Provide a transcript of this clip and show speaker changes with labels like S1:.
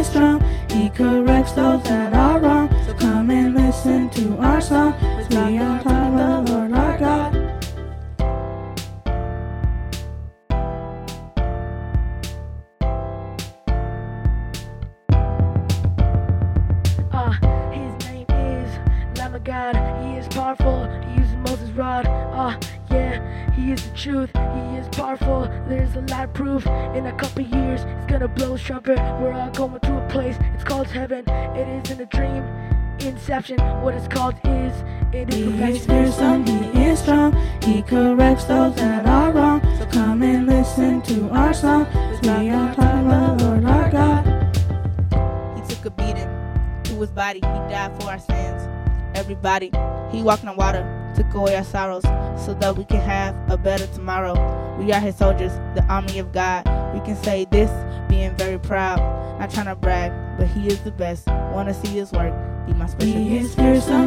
S1: is strong. He corrects those that are wrong. So come and listen to our song, as we are taught of the Lord our God.
S2: His name is Lamb of God. He is powerful. He uses Moses' rod. Yeah, he is the truth. He is powerful. There's a lot of proof. In a couple years, he's gonna blow his trumpet. We're all going to a place. It's called heaven. It isn't a dream. Inception. What it's called is. It is
S1: He is fearsome. He is strong. He corrects those that are wrong. So come and listen to our song, as we are taught of the Lord our God.
S3: He took a beating to his body. He died for our sins. Everybody, he walked on water, took away our sorrows, so that we can have a better tomorrow. We are his soldiers, the army of God. We can say this, being very proud. Not trying to brag, but he is the best. Wanna see his work, be my special
S1: He
S3: guest.
S1: is fearsome.